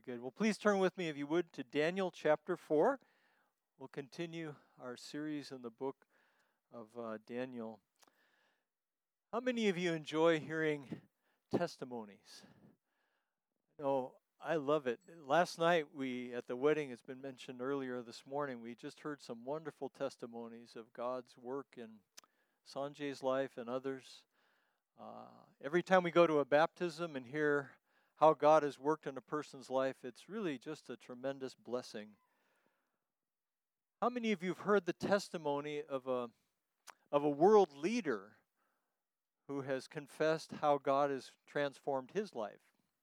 good. Well, please turn with me, if you would, to Daniel chapter 4. We'll continue our series in the book of Daniel. How many of you enjoy hearing testimonies? Oh, I love it. Last night, at the wedding, it's been mentioned earlier this morning, we just heard some wonderful testimonies of God's work in Sanjay's life and others. Every time we go to a baptism and hear how God has worked in a person's life, it's really just a tremendous blessing. How many of you have heard the testimony of a world leader who has confessed how God has transformed his life?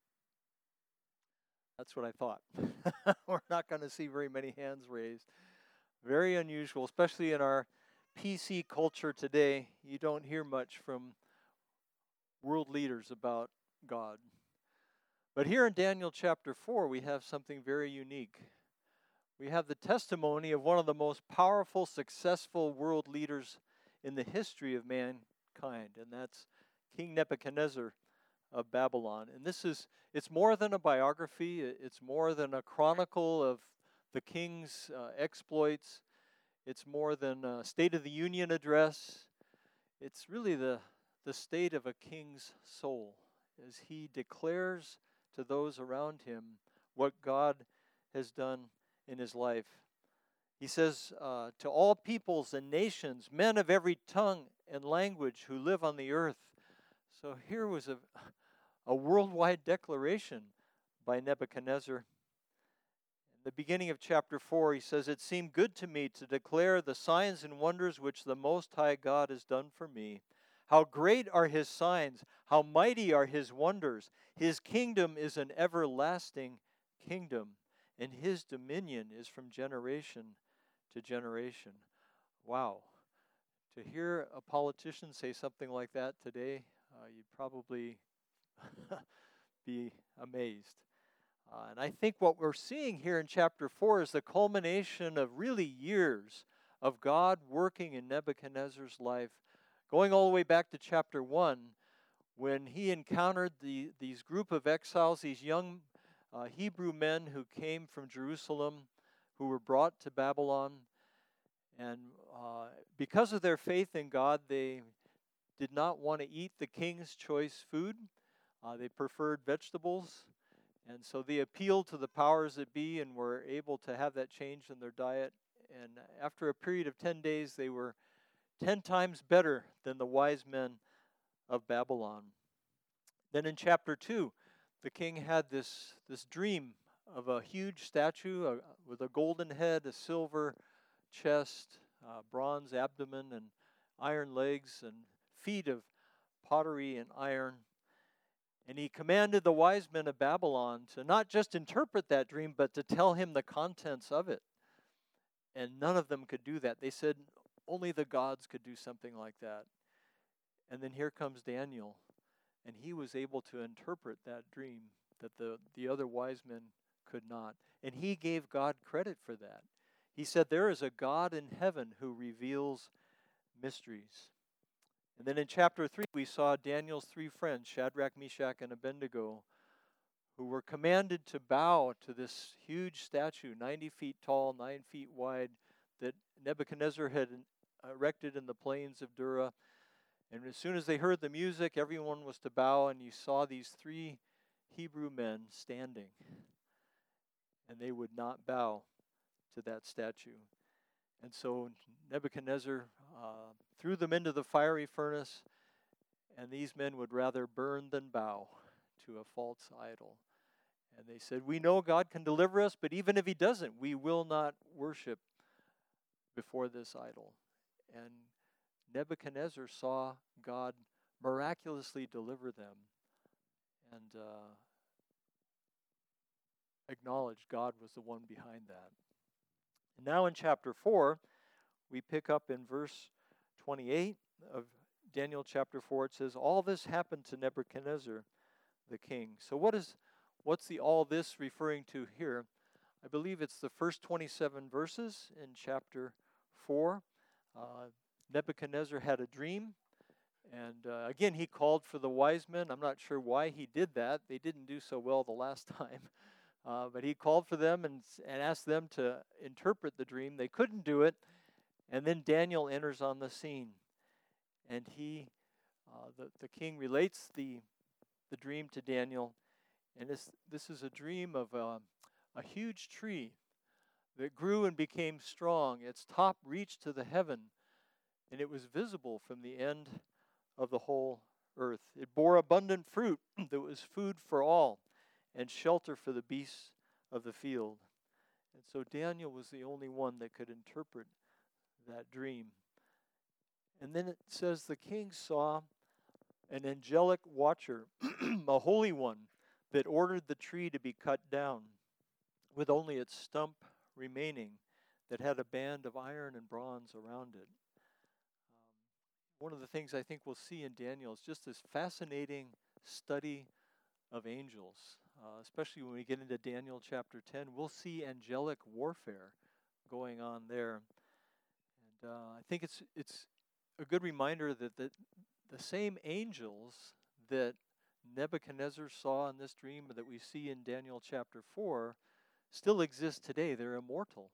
That's what I thought. We're not going to see very many hands raised. Very unusual, especially in our PC culture today. You don't hear much from world leaders about God. But here in Daniel chapter 4, we have something very unique. We have the testimony of one of the most powerful, successful world leaders in the history of mankind, and that's King Nebuchadnezzar of Babylon. And it's more than a biography, it's more than a chronicle of the king's exploits, it's more than a State of the Union address. It's really the state of a king's soul as he declares to those around him what God has done in his life. He says, to all peoples and nations, men of every tongue and language who live on the earth. So here was a worldwide declaration by Nebuchadnezzar. In the beginning of chapter 4, he says, "It seemed good to me to declare the signs and wonders which the Most High God has done for me. How great are his signs, how mighty are his wonders. His kingdom is an everlasting kingdom, and his dominion is from generation to generation." Wow. To hear a politician say something like that today, you'd probably be amazed. And I think what we're seeing here in chapter 4 is the culmination of really years of God working in Nebuchadnezzar's life, going all the way back to chapter 1, when he encountered these group of exiles, these young Hebrew men who came from Jerusalem, who were brought to Babylon. And because of their faith in God, they did not want to eat the king's choice food. They preferred vegetables. And so they appealed to the powers that be and were able to have that change in their diet. And after a period of 10 days, they were 10 times better than the wise men of Babylon. Then in chapter 2, the king had this dream of a huge statue with a golden head, a silver chest, bronze abdomen, and iron legs, and feet of pottery and iron. And he commanded the wise men of Babylon to not just interpret that dream, but to tell him the contents of it. And none of them could do that. They said only the gods could do something like that. And then here comes Daniel, and he was able to interpret that dream that the other wise men could not. And he gave God credit for that. He said, there is a God in heaven who reveals mysteries. And then in chapter 3, we saw Daniel's three friends, Shadrach, Meshach, and Abednego, who were commanded to bow to this huge statue, 90 feet tall, 9 feet wide, that Nebuchadnezzar had erected in the plains of Dura. And as soon as they heard the music, everyone was to bow, and you saw these three Hebrew men standing. And they would not bow to that statue. And so Nebuchadnezzar threw them into the fiery furnace, and these men would rather burn than bow to a false idol. And they said, we know God can deliver us, but even if he doesn't, we will not worship before this idol. And Nebuchadnezzar saw God miraculously deliver them and acknowledged God was the one behind that. And now in chapter 4, we pick up in verse 28 of Daniel chapter 4. It says, all this happened to Nebuchadnezzar the king. So what's the all this referring to here? I believe it's the first 27 verses in chapter 4. Nebuchadnezzar had a dream, and again, he called for the wise men. I'm not sure why he did that. They didn't do so well the last time, But he called for them and asked them to interpret the dream. They couldn't do it. And then Daniel enters on the scene. And the king relates the dream to Daniel. And this is a dream of a huge tree that grew and became strong. Its top reached to the heaven, and it was visible from the end of the whole earth. It bore abundant fruit that was food for all and shelter for the beasts of the field. And so Daniel was the only one that could interpret that dream. And then it says the king saw an angelic watcher, a holy one, that ordered the tree to be cut down, with only its stump remaining, that had a band of iron and bronze around it. One of the things I think we'll see in Daniel is just this fascinating study of angels, especially when we get into Daniel chapter 10. We'll see angelic warfare going on there. And I think it's a good reminder that the same angels that Nebuchadnezzar saw in this dream that we see in Daniel chapter 4 still exist today. They're immortal.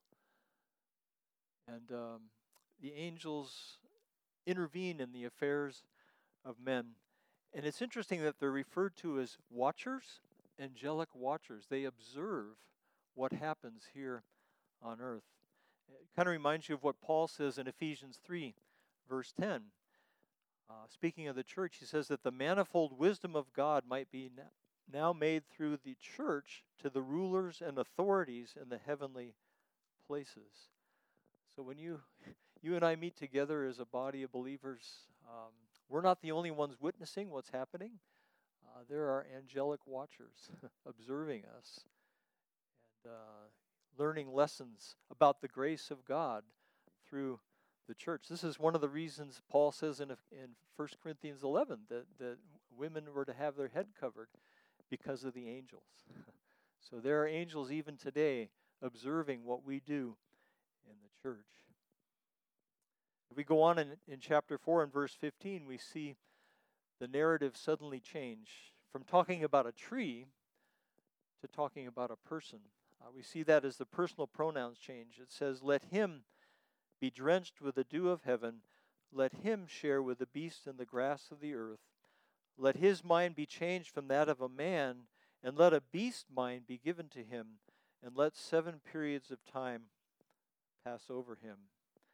And the angels intervene in the affairs of men. And it's interesting that they're referred to as watchers, angelic watchers. They observe what happens here on earth. It kind of reminds you of what Paul says in Ephesians 3, verse 10. Speaking of the church, he says that the manifold wisdom of God might be now made through the church to the rulers and authorities in the heavenly places. So when you and I meet together as a body of believers, we're not the only ones witnessing what's happening. There are angelic watchers observing us and learning lessons about the grace of God through the church. This is one of the reasons Paul says in 1 Corinthians 11 that women were to have their head covered because of the angels. So there are angels even today observing what we do in the church. If we go on in chapter 4 and verse 15, we see the narrative suddenly change from talking about a tree to talking about a person. We see that as the personal pronouns change. It says, "Let him be drenched with the dew of heaven. Let him share with the beasts and the grass of the earth. Let his mind be changed from that of a man, and let a beast mind be given to him, and let 7 periods of time pass over him."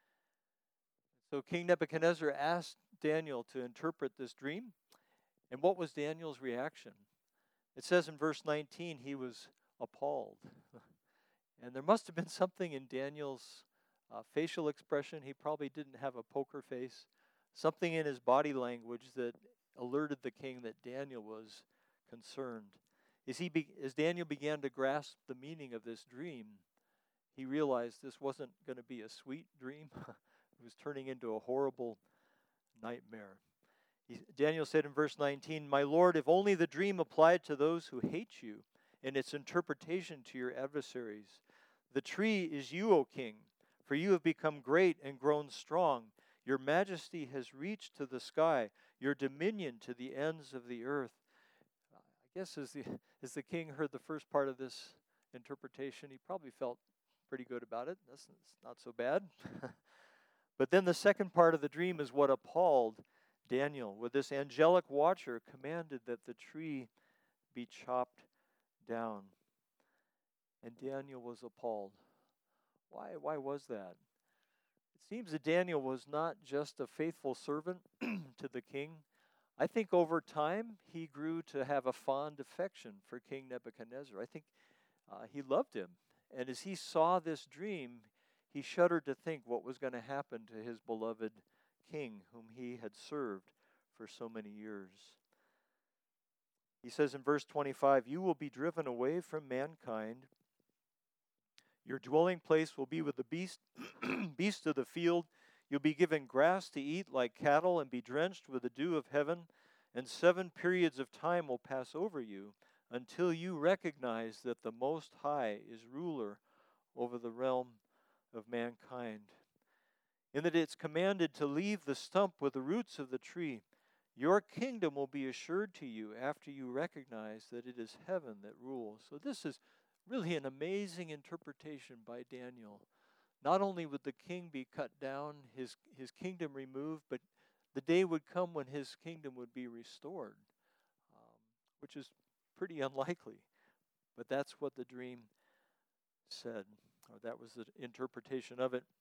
So King Nebuchadnezzar asked Daniel to interpret this dream. And what was Daniel's reaction? It says in verse 19, he was appalled. And there must have been something in Daniel's facial expression. He probably didn't have a poker face. Something in his body language that alerted the king that Daniel was concerned. As Daniel began to grasp the meaning of this dream, he realized this wasn't going to be a sweet dream. It was turning into a horrible nightmare. Daniel said in verse 19, "My Lord, if only the dream applied to those who hate you, and its interpretation to your adversaries. The tree is you, O king, for you have become great and grown strong. Your majesty has reached to the sky, your dominion to the ends of the earth." I guess as the king heard the first part of this interpretation, he probably felt pretty good about it. That's not so bad. But then the second part of the dream is what appalled Daniel. With this angelic watcher commanded that the tree be chopped down. And Daniel was appalled. Why was that? It seems that Daniel was not just a faithful servant to the king. I think over time he grew to have a fond affection for King Nebuchadnezzar. I think he loved him. And as he saw this dream, he shuddered to think what was going to happen to his beloved king, whom he had served for so many years. He says in verse 25, "You will be driven away from mankind. Your dwelling place will be with the beasts of the field. You'll be given grass to eat like cattle and be drenched with the dew of heaven. And 7 periods of time will pass over you until you recognize that the Most High is ruler over the realm of mankind. In that it's commanded to leave the stump with the roots of the tree. Your kingdom will be assured to you after you recognize that it is heaven that rules." So this is Really an amazing interpretation by Daniel. Not only would the king be cut down, his kingdom removed, but the day would come when his kingdom would be restored, um, which is pretty unlikely. But that's what the dream said, or that was the interpretation of it.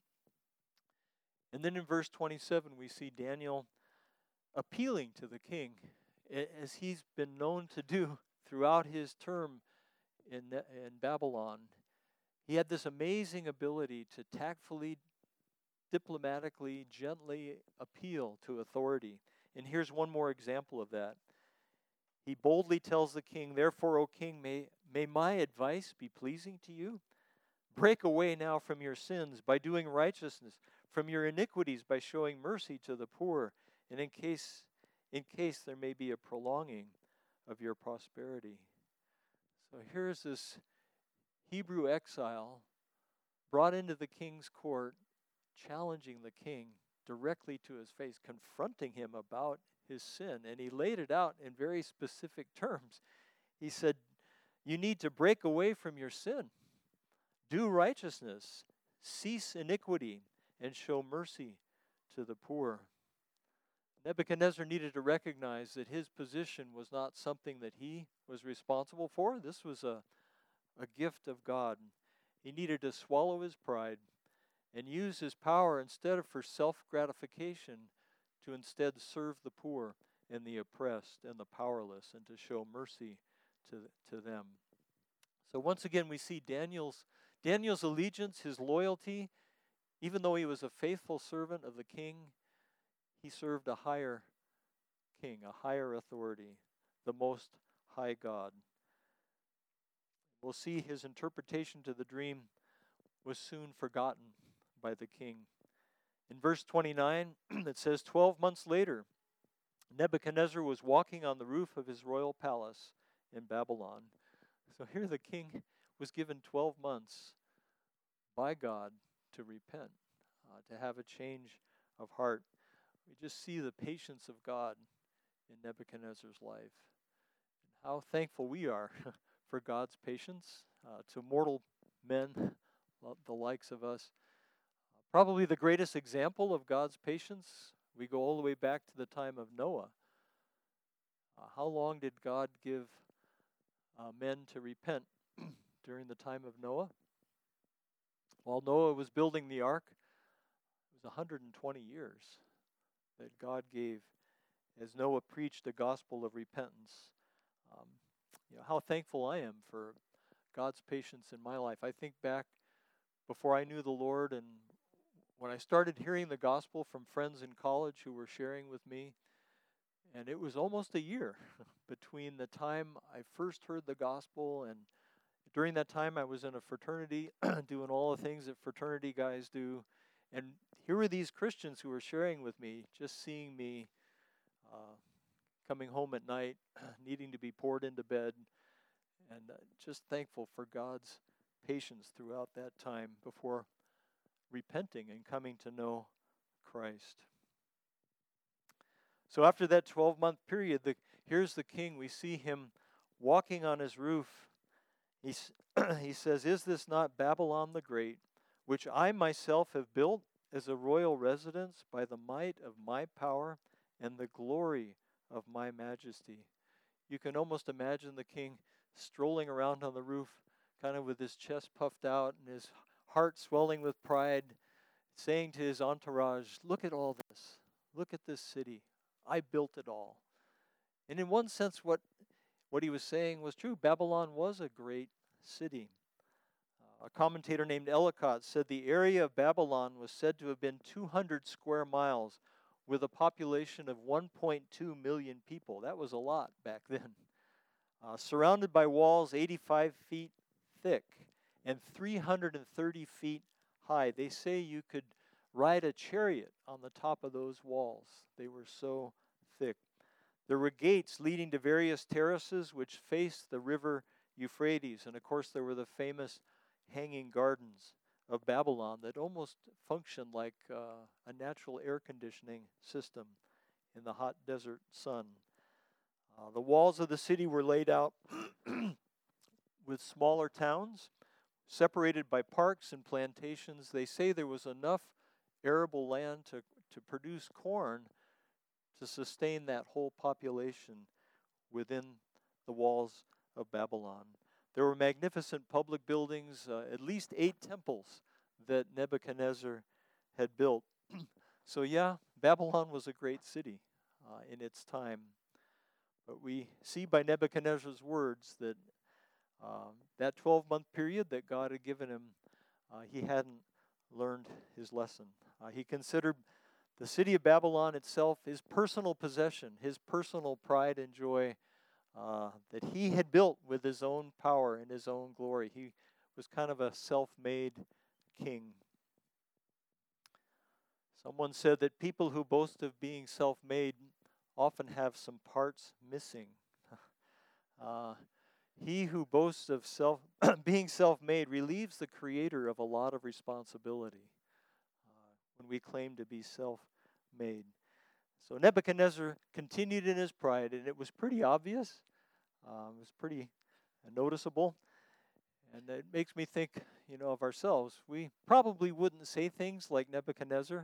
And then in verse 27, we see Daniel appealing to the king, as he's been known to do throughout his term in Babylon. He had this amazing ability to tactfully, diplomatically, gently appeal to authority. And here's one more example of that. He boldly tells the king, "Therefore, O king, may my advice be pleasing to you? Break away now from your sins by doing righteousness, from your iniquities by showing mercy to the poor, and in case there may be a prolonging of your prosperity." So here's this Hebrew exile brought into the king's court, challenging the king directly to his face, confronting him about his sin. And he laid it out in very specific terms. He said, you need to break away from your sin, do righteousness, cease iniquity, and show mercy to the poor. Nebuchadnezzar needed to recognize that his position was not something that he was responsible for. This was a gift of God. He needed to swallow his pride and use his power instead of for self-gratification to instead serve the poor and the oppressed and the powerless and to show mercy to them. So once again, we see Daniel's allegiance, his loyalty. Even though he was a faithful servant of the king, he served a higher king, a higher authority, the Most High God. We'll see his interpretation to the dream was soon forgotten by the king. In verse 29, it says, 12 months later, Nebuchadnezzar was walking on the roof of his royal palace in Babylon. So here the king was given 12 months by God to repent, to have a change of heart. We just see the patience of God in Nebuchadnezzar's life. And how thankful we are for God's patience to mortal men, the likes of us. Probably the greatest example of God's patience, we go all the way back to the time of Noah. How long did God give men to repent during the time of Noah? While Noah was building the ark, it was 120 years that God gave as Noah preached the gospel of repentance. How thankful I am for God's patience in my life. I think back before I knew the Lord, and when I started hearing the gospel from friends in college who were sharing with me, and it was almost a year between the time I first heard the gospel, and during that time I was in a fraternity doing all the things that fraternity guys do. And here were these Christians who were sharing with me, just seeing me coming home at night, needing to be poured into bed, and just thankful for God's patience throughout that time before repenting and coming to know Christ. So after that 12-month period, here's the king. We see him walking on his roof. He says, "Is this not Babylon the Great, which I myself have built as a royal residence by the might of my power and the glory of my majesty?" You can almost imagine the king strolling around on the roof, kind of with his chest puffed out and his heart swelling with pride, saying to his entourage, "Look at all this. Look at this city. I built it all." And in one sense, what he was saying was true. Babylon was a great city. A commentator named Ellicott said the area of Babylon was said to have been 200 square miles with a population of 1.2 million people. That was a lot back then. Surrounded by walls 85 feet thick and 330 feet high. They say you could ride a chariot on the top of those walls. They were so thick. There were gates leading to various terraces which faced the river Euphrates. And of course, there were the famous hanging gardens of Babylon that almost functioned like a natural air conditioning system in the hot desert sun. The walls of the city were laid out with smaller towns separated by parks and plantations. They say there was enough arable land to produce corn to sustain that whole population within the walls of Babylon. There were magnificent public buildings, at least 8 temples that Nebuchadnezzar had built. So yeah, Babylon was a great city in its time. But we see by Nebuchadnezzar's words that that 12-month period that God had given him, he hadn't learned his lesson. He considered the city of Babylon itself his personal possession, his personal pride and joy that he had built with his own power and his own glory. He was kind of a self-made king. Someone said that people who boast of being self-made often have some parts missing. He who boasts of being self-made relieves the Creator of a lot of responsibility when we claim to be self-made. So Nebuchadnezzar continued in his pride, and it was pretty obvious. It was pretty noticeable. And it makes me think, of ourselves. We probably wouldn't say things like Nebuchadnezzar,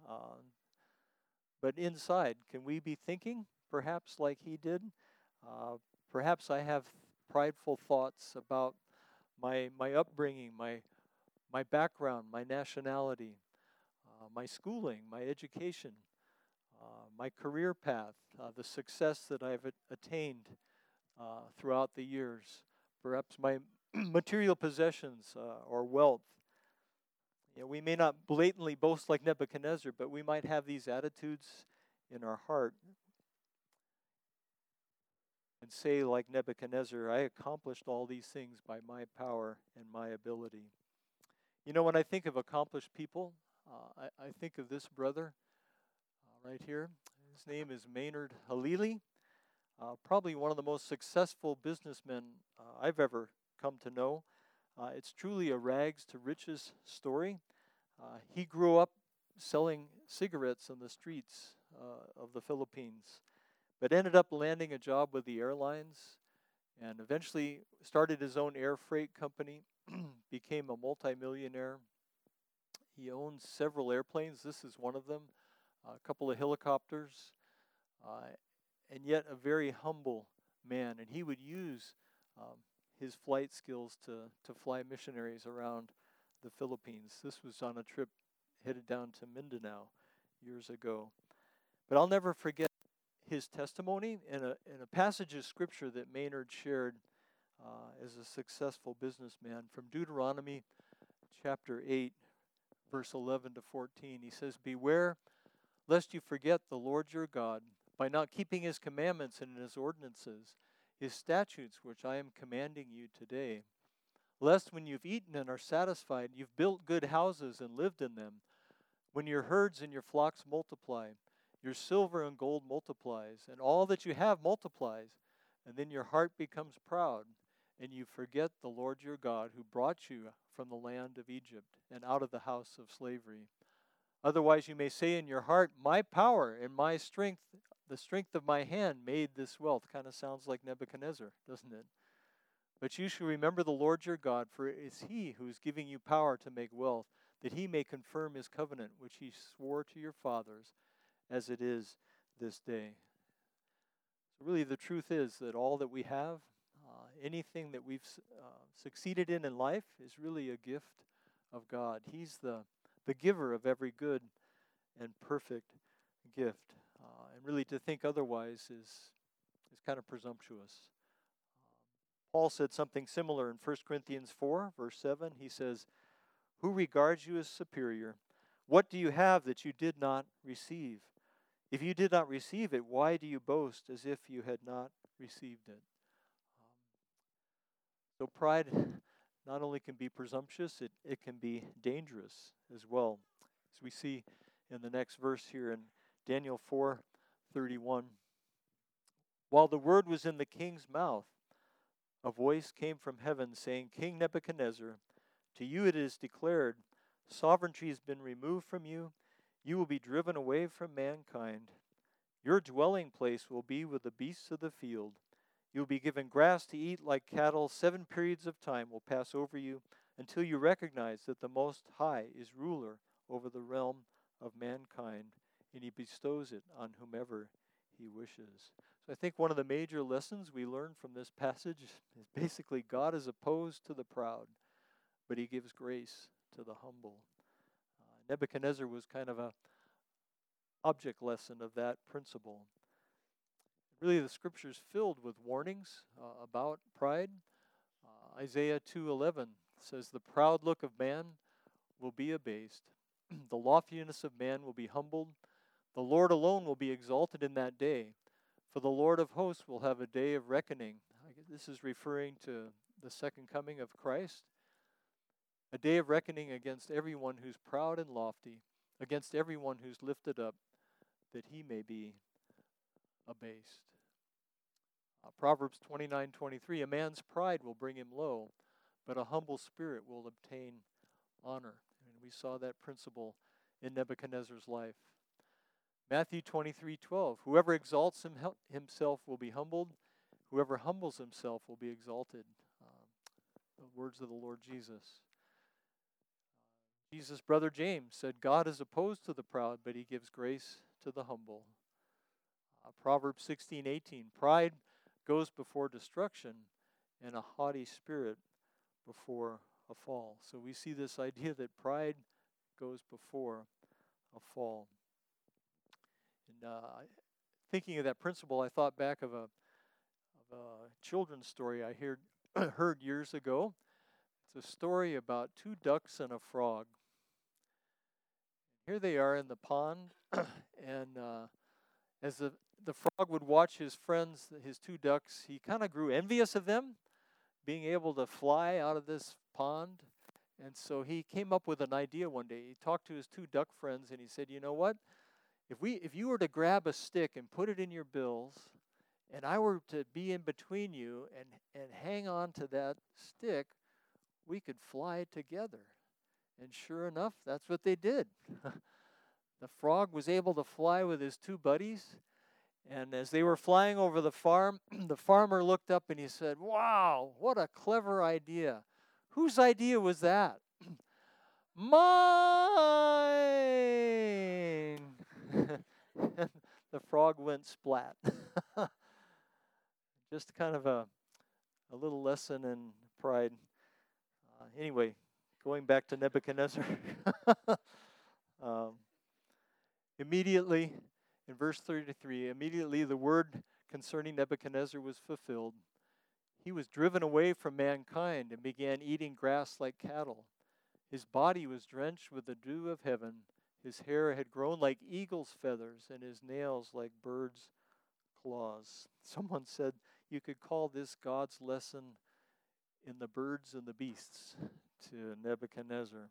but inside, can we be thinking perhaps like he did? Perhaps I have prideful thoughts about my upbringing, my background, my nationality, my schooling, my education, my career path, the success that I've attained throughout the years, perhaps my material possessions or wealth. We may not blatantly boast like Nebuchadnezzar, but we might have these attitudes in our heart and say like Nebuchadnezzar, I accomplished all these things by my power and my ability. When I think of accomplished people, I think of this brother right here. His name is Maynard Halili, probably one of the most successful businessmen I've ever come to know. It's truly a rags to riches story. He grew up selling cigarettes on the streets of the Philippines, but ended up landing a job with the airlines and eventually started his own air freight company, became a multimillionaire. He owns several airplanes. This is one of them, a couple of helicopters, and yet a very humble man. And he would use his flight skills to fly missionaries around the Philippines. This was on a trip headed down to Mindanao years ago. But I'll never forget his testimony in a passage of scripture that Maynard shared as a successful businessman from Deuteronomy chapter 8, verse 11 to 14. He says, "Beware lest you forget the Lord your God by not keeping his commandments and his ordinances, his statutes which I am commanding you today. Lest when you've eaten and are satisfied, you've built good houses and lived in them. When your herds and your flocks multiply, your silver and gold multiplies, and all that you have multiplies, and then your heart becomes proud, and you forget the Lord your God who brought you from the land of Egypt and out of the house of slavery. Otherwise you may say in your heart, my power and my strength, the strength of my hand made this wealth." Kind of sounds like Nebuchadnezzar, doesn't it? "But you shall remember the Lord your God, for it is he who is giving you power to make wealth, that he may confirm his covenant, which he swore to your fathers, as it is this day." So really the truth is that all that we have, anything that we've succeeded in life is really a gift of God. He's the giver of every good and perfect gift. And really to think otherwise is kind of presumptuous. Paul said something similar in 1 Corinthians 4, verse 7. He says, "Who regards you as superior? What do you have that you did not receive? If you did not receive it, why do you boast as if you had not received it?" So pride not only can be presumptuous, it can be dangerous as well. As we see in the next verse here in Daniel 4:31. "While the word was in the king's mouth, a voice came from heaven saying, 'King Nebuchadnezzar, to you it is declared, sovereignty has been removed from you. You will be driven away from mankind. Your dwelling place will be with the beasts of the field. You'll be given grass to eat like cattle. 7 periods of time will pass over you until you recognize that the Most High is ruler over the realm of mankind, and he bestows it on whomever he wishes. So I think one of the major lessons we learn from this passage is basically God is opposed to the proud, but he gives grace to the humble. Nebuchadnezzar was kind of a object lesson of that principle. Really, the scripture's filled with warnings about pride. Isaiah 2:11 says, "The proud look of man will be abased. The loftiness of man will be humbled. The Lord alone will be exalted in that day. For the Lord of hosts will have a day of reckoning." This is referring to the second coming of Christ. A day of reckoning against everyone who's proud and lofty, against everyone who's lifted up, that he may be abased. Proverbs 29:23, "A man's pride will bring him low, but a humble spirit will obtain honor." And we saw that principle in Nebuchadnezzar's life. Matthew 23:12, "Whoever exalts himself will be humbled. Whoever humbles himself will be exalted." The words of the Lord Jesus. Jesus' brother James said, "God is opposed to the proud, but he gives grace to the humble." Proverbs 16:18, "Pride goes before destruction, and a haughty spirit before a fall." So we see this idea that pride goes before a fall. And thinking of that principle, I thought back of a children's story I heard years ago. It's a story about 2 ducks and a frog. Here they are in the pond, and as the frog would watch his friends, his 2 ducks, he kind of grew envious of them, being able to fly out of this pond. And so he came up with an idea one day. He talked to his 2 duck friends, and he said, "You know what? If you were to grab a stick and put it in your bills, and I were to be in between you and hang on to that stick, we could fly together." And sure enough, that's what they did. The frog was able to fly with his 2 buddies, and as they were flying over the farm, the farmer looked up and he said, "Wow, what a clever idea. Whose idea was that?" "Mine!" The frog went splat. Just kind of a little lesson in pride. Anyway, going back to Nebuchadnezzar. um, Immediately, in verse 33, immediately the word concerning Nebuchadnezzar was fulfilled. He was driven away from mankind and began eating grass like cattle. His body was drenched with the dew of heaven. His hair had grown like eagle's feathers, and his nails like birds' claws. Someone said you could call this God's lesson in the birds and the beasts to Nebuchadnezzar.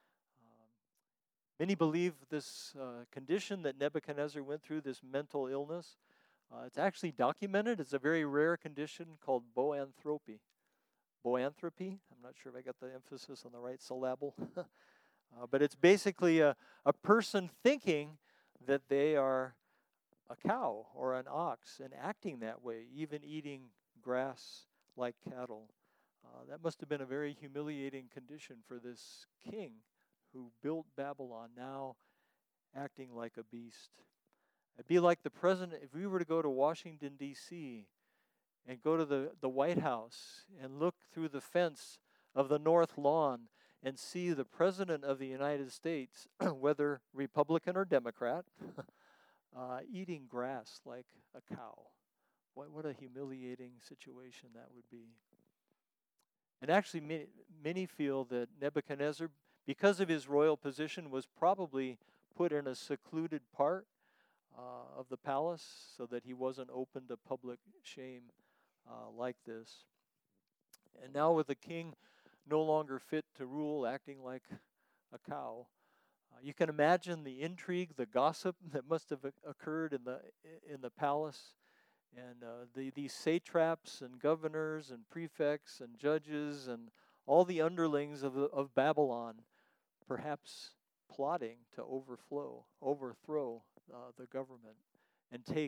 Many believe this condition that Nebuchadnezzar went through, this mental illness, it's actually documented. It's a very rare condition called boanthropy. Boanthropy, I'm not sure if I got the emphasis on the right syllable. But it's basically a person thinking that they are a cow or an ox and acting that way, even eating grass like cattle. That must have been a very humiliating condition for this king who built Babylon, now acting like a beast. It'd be like the president, if we were to go to Washington, D.C., and go to the White House and look through the fence of the North Lawn and see the President of the United States, whether Republican or Democrat, eating grass like a cow. What a humiliating situation that would be. And actually, many feel that Nebuchadnezzar, because of his royal position, was probably put in a secluded part of the palace so that he wasn't open to public shame like this. And now with the king no longer fit to rule, acting like a cow, you can imagine the intrigue, the gossip that must have occurred in the palace. And these satraps and governors and prefects and judges and all the underlings of Babylon, perhaps plotting to overthrow the government and take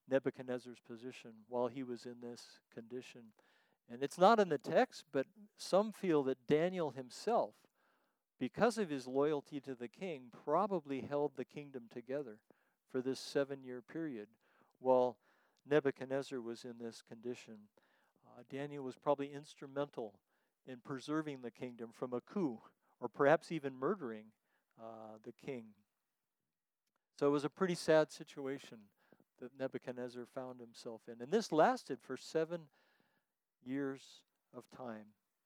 Nebuchadnezzar's position while he was in this condition. And it's not in the text, but some feel that Daniel himself, because of his loyalty to the king, probably held the kingdom together for this 7-year period while Nebuchadnezzar was in this condition. Daniel was probably instrumental in preserving the kingdom from a coup or perhaps even murdering the king. So it was a pretty sad situation that Nebuchadnezzar found himself in. And this lasted for 7 years of time.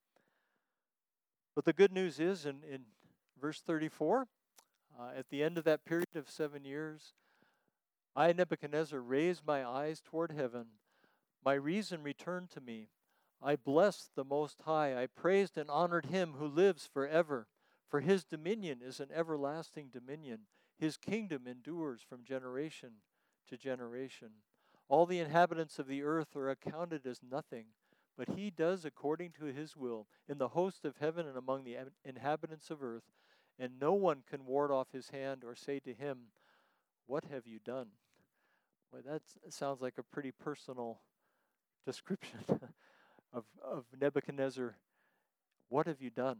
But the good news is in verse 34, at the end of that period of 7 years, I, Nebuchadnezzar, raised my eyes toward heaven. My reason returned to me. I blessed the Most High. I praised and honored him who lives forever. For his dominion is an everlasting dominion. His kingdom endures from generation to generation. All the inhabitants of the earth are accounted as nothing, but he does according to his will in the host of heaven and among the inhabitants of earth, and no one can ward off his hand or say to him, "What have you done?" Well, that sounds like a pretty personal description of Nebuchadnezzar. What have you done?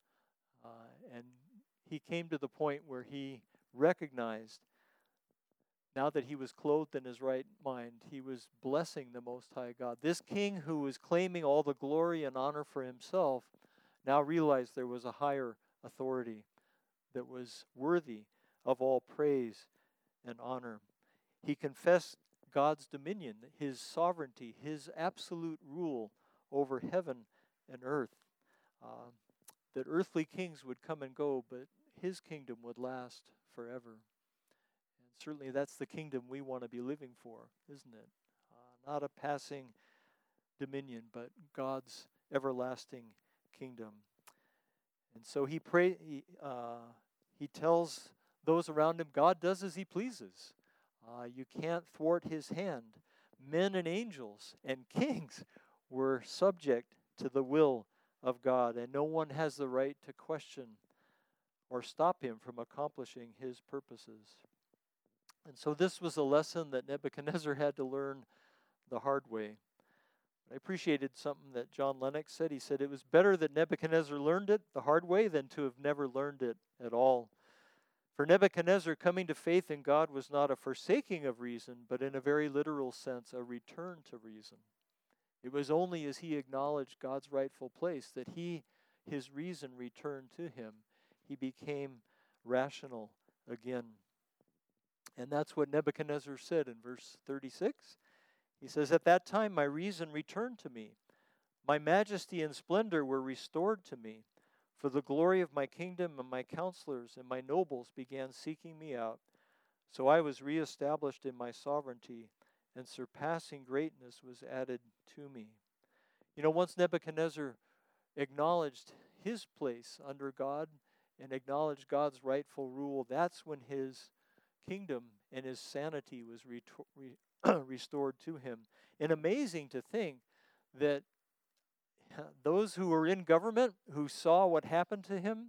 And he came to the point where he recognized, now that he was clothed in his right mind, he was blessing the Most High God. This king who was claiming all the glory and honor for himself now realized there was a higher authority that was worthy of all praise and honor. He confessed God's dominion, his sovereignty, his absolute rule over heaven and earth. That earthly kings would come and go, but his kingdom would last forever. And certainly that's the kingdom we want to be living for, isn't it? Not a passing dominion, but God's everlasting kingdom. And so he tells those around him, God does as he pleases. You can't thwart his hand. Men and angels and kings were subject to the will of God, and no one has the right to question or stop him from accomplishing his purposes. And so this was a lesson that Nebuchadnezzar had to learn the hard way. I appreciated something that John Lennox said. He said, it was better that Nebuchadnezzar learned it the hard way than to have never learned it at all. For Nebuchadnezzar, coming to faith in God was not a forsaking of reason, but in a very literal sense, a return to reason. It was only as he acknowledged God's rightful place that his reason returned to him. He became rational again. And that's what Nebuchadnezzar said in verse 36. He says, at that time my reason returned to me. My majesty and splendor were restored to me. For the glory of my kingdom and my counselors and my nobles began seeking me out. So I was reestablished in my sovereignty, and surpassing greatness was added to me. You know, once Nebuchadnezzar acknowledged his place under God and acknowledged God's rightful rule, that's when his kingdom and his sanity was restored to him. And amazing to think that those who were in government, who saw what happened to him,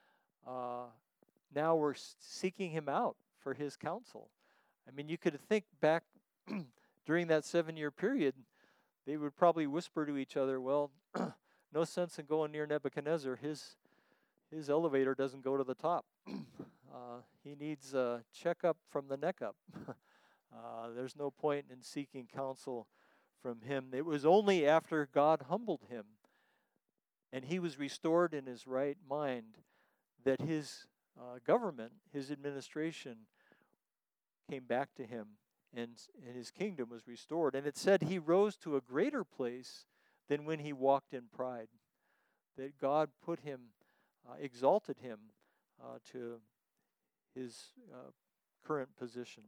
now were seeking him out for his counsel. I mean, you could think back during that 7-year period, they would probably whisper to each other, well, no sense in going near Nebuchadnezzar. His elevator doesn't go to the top. He needs a checkup from the neck up. There's no point in seeking counsel from him. It was only after God humbled him and he was restored in his right mind that his government, his administration came back to him and his kingdom was restored. And it said he rose to a greater place than when he walked in pride. That God put him, exalted him to his current position.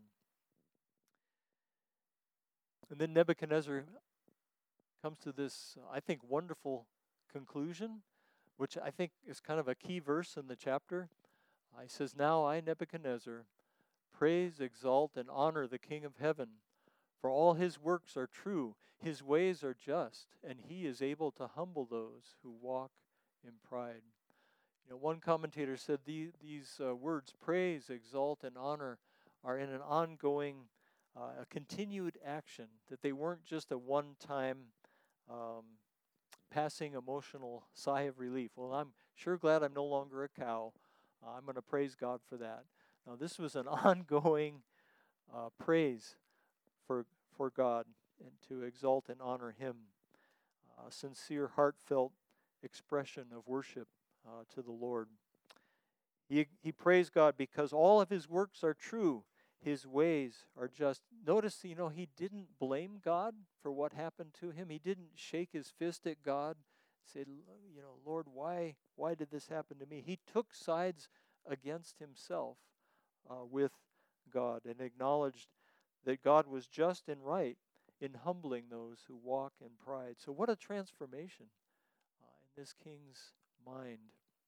And then Nebuchadnezzar comes to this, I think, wonderful conclusion, which I think is kind of a key verse in the chapter. He says, now I, Nebuchadnezzar, praise, exalt, and honor the King of heaven, for all his works are true, his ways are just, and he is able to humble those who walk in pride. You know, one commentator said these words, praise, exalt, and honor, are in an ongoing a continued action, that they weren't just a one-time um, passing emotional sigh of relief. Well, I'm sure glad I'm no longer a cow. I'm going to praise God for that. Now, this was an ongoing praise for, for God and to exalt and honor Him. A sincere, heartfelt expression of worship to the Lord. He praised God because all of His works are true. His ways are just. Notice, he didn't blame God for what happened to him. He didn't shake his fist at God, say, Lord, why did this happen to me? He took sides against himself with God and acknowledged that God was just and right in humbling those who walk in pride. So what a transformation in this king's mind.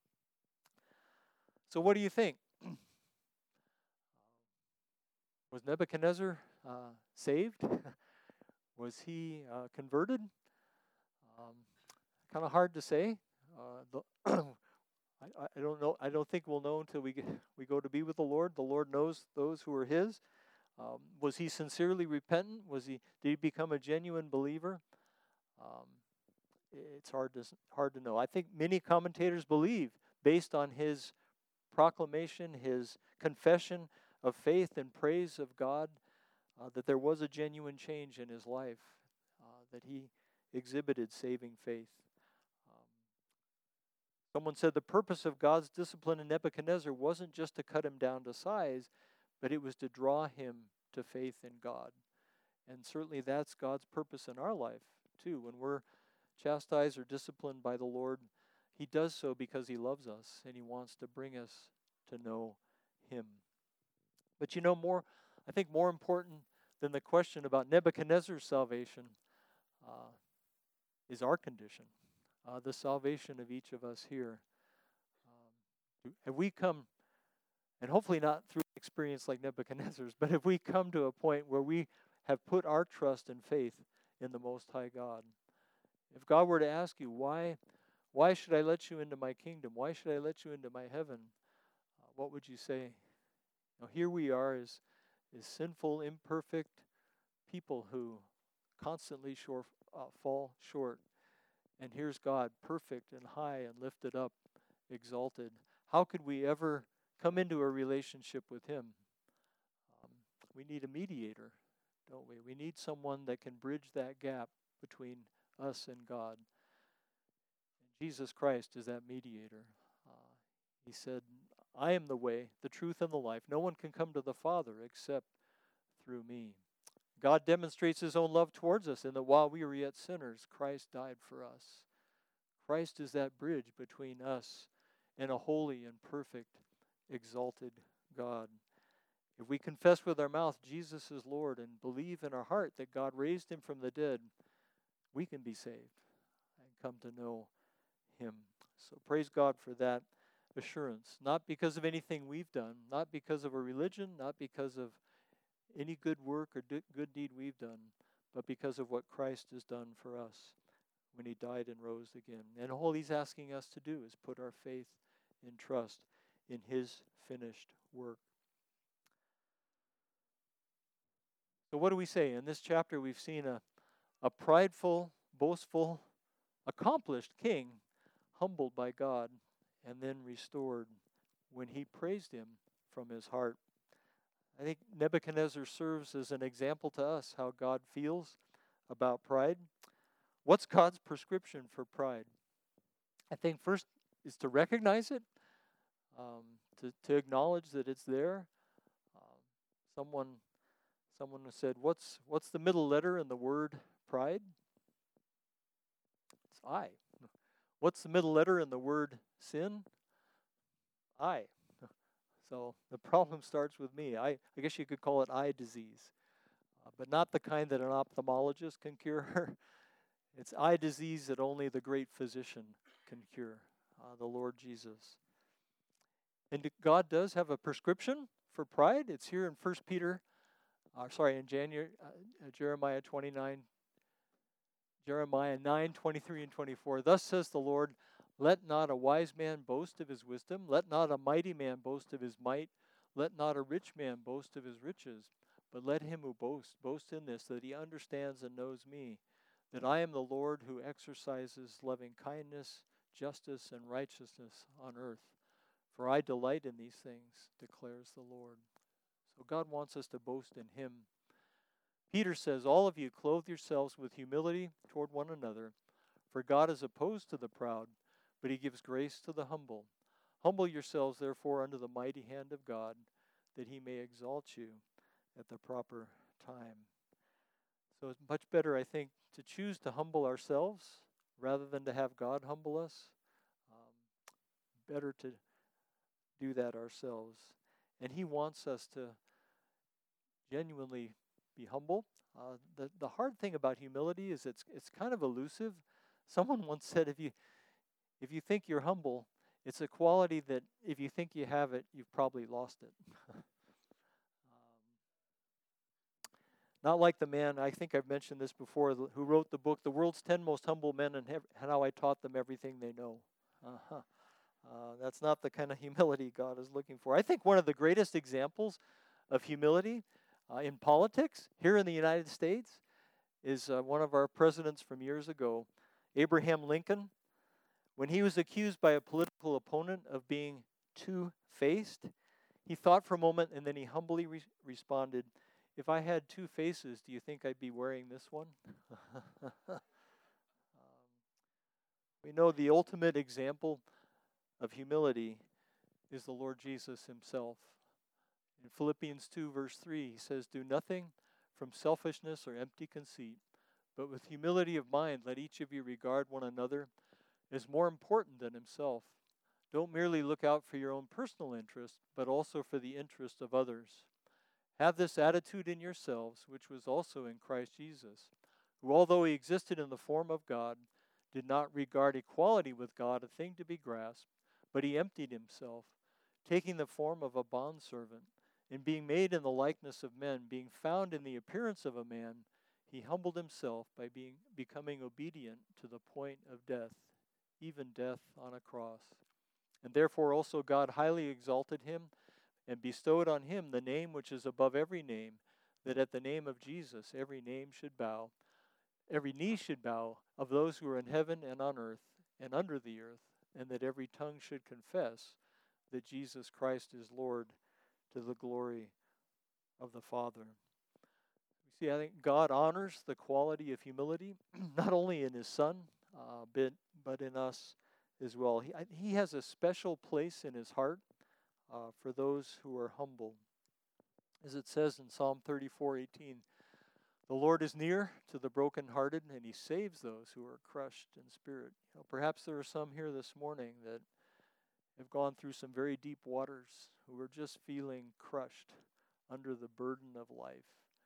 So what do you think? Was Nebuchadnezzar saved? Was he converted? Kind of hard to say. I don't know. I don't think we'll know until we go to be with the Lord. The Lord knows those who are His. Was he sincerely repentant? Did he become a genuine believer? It's hard to know. I think many commentators believe, based on his proclamation, his confession of faith and praise of God, that there was a genuine change in his life, that he exhibited saving faith. Someone said the purpose of God's discipline in Nebuchadnezzar wasn't just to cut him down to size, but it was to draw him to faith in God. And certainly that's God's purpose in our life, too. When we're chastised or disciplined by the Lord, He does so because He loves us and He wants to bring us to know Him. But I think more important than the question about Nebuchadnezzar's salvation is our condition, the salvation of each of us here. Have we come, and hopefully not through an experience like Nebuchadnezzar's, but have we come to a point where we have put our trust and faith in the Most High God? If God were to ask you, why should I let you into my kingdom? Why should I let you into my heaven? What would you say? Now, here we are as sinful, imperfect people who constantly fall short. And here's God, perfect and high and lifted up, exalted. How could we ever come into a relationship with Him? We need a mediator, don't we? We need someone that can bridge that gap between us and God. And Jesus Christ is that mediator. He said, I am the way, the truth, and the life. No one can come to the Father except through me. God demonstrates His own love towards us in that while we were yet sinners, Christ died for us. Christ is that bridge between us and a holy and perfect, exalted God. If we confess with our mouth Jesus is Lord and believe in our heart that God raised Him from the dead, we can be saved and come to know Him. So praise God for that assurance, not because of anything we've done, not because of a religion, not because of any good work or good deed we've done, but because of what Christ has done for us when He died and rose again. And all He's asking us to do is put our faith and trust in His finished work. So what do we say? In this chapter, we've seen a prideful, boastful, accomplished king humbled by God and then restored when he praised Him from his heart. I think Nebuchadnezzar serves as an example to us how God feels about pride. What's God's prescription for pride? I think first is to recognize it, to acknowledge that it's there. Someone said, "What's the middle letter in the word pride?" It's I. What's the middle letter in the word sin? I. So the problem starts with me. I guess you could call it eye disease, but not the kind that an ophthalmologist can cure. It's eye disease that only the great physician can cure, the Lord Jesus. And God does have a prescription for pride. It's here in Jeremiah 29, Jeremiah 9:23 and 24. Thus says the Lord, let not a wise man boast of his wisdom, let not a mighty man boast of his might, let not a rich man boast of his riches, But let him who boast in this, that he understands and knows me, that I am the Lord who exercises loving kindness, justice, and righteousness on earth. For I delight in these things, declares the Lord. So God wants us to boast in him. Peter says, all of you clothe yourselves with humility toward one another, for God is opposed to the proud, but he gives grace to the humble. Humble yourselves, therefore, under the mighty hand of God, that he may exalt you at the proper time. So it's much better, I think, to choose to humble ourselves rather than to have God humble us. Better to do that ourselves. And he wants us to genuinely be humble. The hard thing about humility is it's kind of elusive. Someone once said, if you think you're humble, it's a quality that if you think you have it, you've probably lost it. Not like the man, I think I've mentioned this before, who wrote the book, The World's 10 Most Humble Men and How I Taught Them Everything They Know. That's not the kind of humility God is looking for. I think one of the greatest examples of humility in politics here in the United States is one of our presidents from years ago, Abraham Lincoln. When he was accused by a political opponent of being two-faced, he thought for a moment and then he humbly responded, if I had two faces, do you think I'd be wearing this one? We know the ultimate example of humility is the Lord Jesus himself. In Philippians 2, verse 3, he says, do nothing from selfishness or empty conceit, but with humility of mind, let each of you regard one another as more important than himself. Don't merely look out for your own personal interest, but also for the interest of others. Have this attitude in yourselves, which was also in Christ Jesus, who, although he existed in the form of God, did not regard equality with God a thing to be grasped, but he emptied himself, taking the form of a bondservant, and being made in the likeness of men, being found in the appearance of a man, he humbled himself by becoming obedient to the point of death, even death on a cross. And therefore also God highly exalted him and bestowed on him the name which is above every name, that at the name of Jesus every name should bow, every knee should bow, of those who are in heaven and on earth and under the earth, and that every tongue should confess that Jesus Christ is Lord, to the glory of the Father. You see, I think God honors the quality of humility, not only in his Son, but in us as well. He has a special place in his heart for those who are humble. As it says in Psalm 34:18, the Lord is near to the brokenhearted, and he saves those who are crushed in spirit. Perhaps there are some here this morning that have gone through some very deep waters, who are just feeling crushed under the burden of life.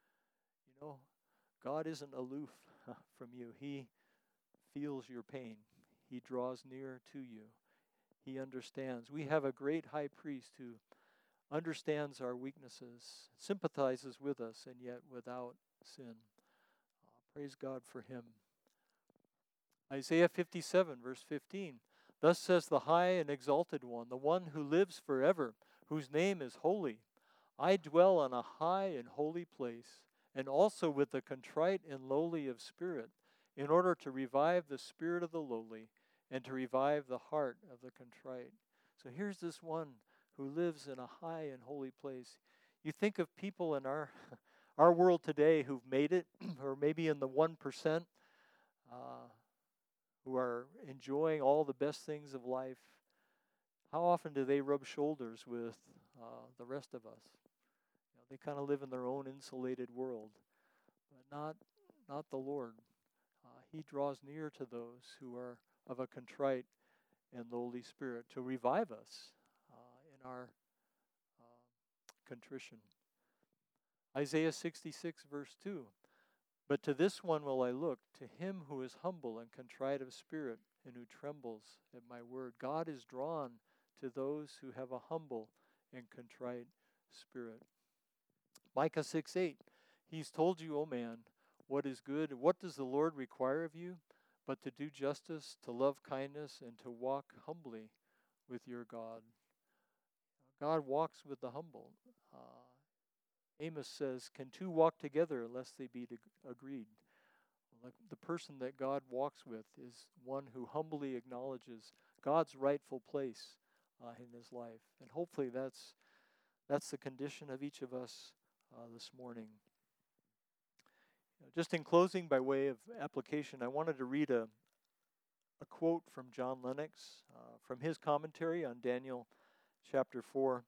God isn't aloof from you. He feels your pain. He draws near to you. He understands. We have a great high priest who understands our weaknesses, sympathizes with us, and yet without sin. Praise God for him. Isaiah 57, verse 15. Thus says the high and exalted one, the one who lives forever, whose name is holy. I dwell on a high and holy place, and also with the contrite and lowly of spirit, in order to revive the spirit of the lowly, and to revive the heart of the contrite. So here's this one who lives in a high and holy place. You think of people in our world today who've made it, or maybe in the 1%, who are enjoying all the best things of life. How often do they rub shoulders with the rest of us? They kind of live in their own insulated world, but not the Lord. He draws near to those who are of a contrite and lowly spirit, to revive us in our contrition. Isaiah 66, verse 2. But to this one will I look, to him who is humble and contrite of spirit, and who trembles at my word. God is drawn to those who have a humble and contrite spirit. Micah 6:8. He's told you, O man, what is good. What does the Lord require of you? But to do justice, to love kindness, and to walk humbly with your God. God walks with the humble. Amos says, can two walk together unless they be agreed? Like the person that God walks with is one who humbly acknowledges God's rightful place in his life. And hopefully that's the condition of each of us this morning. Just in closing, by way of application, I wanted to read a quote from John Lennox from his commentary on Daniel chapter 4.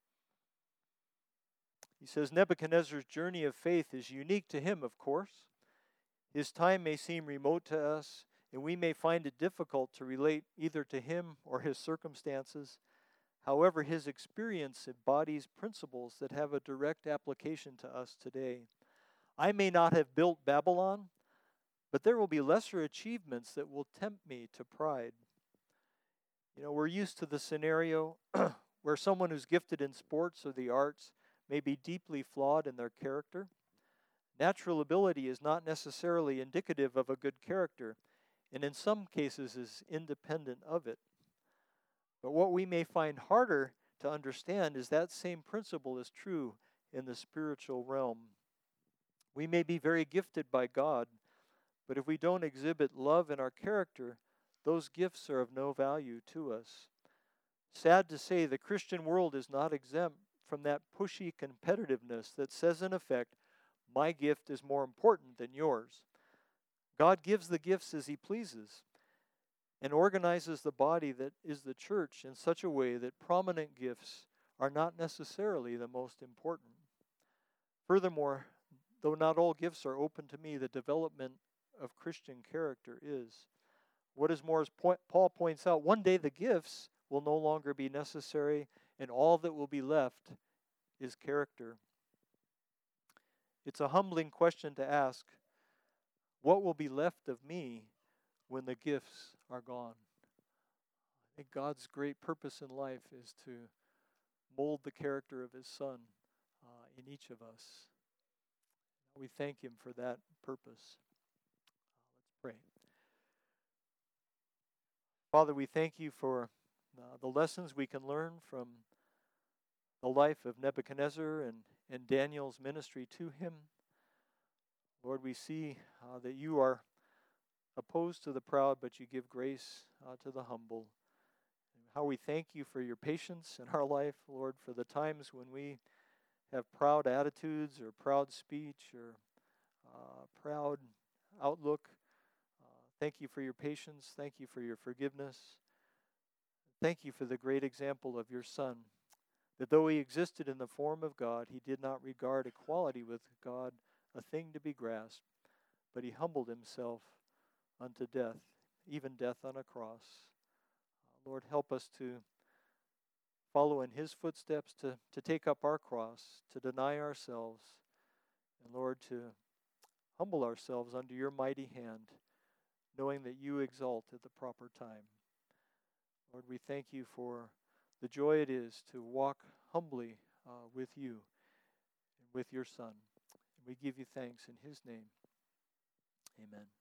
He says, Nebuchadnezzar's journey of faith is unique to him, of course. His time may seem remote to us, and we may find it difficult to relate either to him or his circumstances. However, his experience embodies principles that have a direct application to us today. I may not have built Babylon, but there will be lesser achievements that will tempt me to pride. We're used to the scenario where someone who's gifted in sports or the arts may be deeply flawed in their character. Natural ability is not necessarily indicative of a good character, and in some cases is independent of it. But what we may find harder to understand is that same principle is true in the spiritual realm. We may be very gifted by God, but if we don't exhibit love in our character, those gifts are of no value to us. Sad to say, the Christian world is not exempt from that pushy competitiveness that says, in effect, my gift is more important than yours. God gives the gifts as he pleases and organizes the body that is the church in such a way that prominent gifts are not necessarily the most important. Furthermore, though not all gifts are open to me, the development of Christian character is. What is more, as Paul points out, one day the gifts will no longer be necessary, and all that will be left is character. It's a humbling question to ask, what will be left of me when the gifts are gone? I think God's great purpose in life is to mold the character of his Son in each of us. We thank him for that purpose. Let's pray. Father, we thank you for the lessons we can learn from the life of Nebuchadnezzar and Daniel's ministry to him. Lord, we see that you are opposed to the proud, but you give grace to the humble. And how we thank you for your patience in our life, Lord, for the times when we have proud attitudes or proud speech or proud outlook. Thank you for your patience. Thank you for your forgiveness. Thank you for the great example of your Son, that though he existed in the form of God, he did not regard equality with God a thing to be grasped, but he humbled himself unto death, even death on a cross. Lord, help us to follow in his footsteps, to take up our cross, to deny ourselves, and Lord, to humble ourselves under your mighty hand, knowing that you exalt at the proper time. Lord, we thank you for the joy it is to walk humbly with you and with your Son. And we give you thanks in his name. Amen.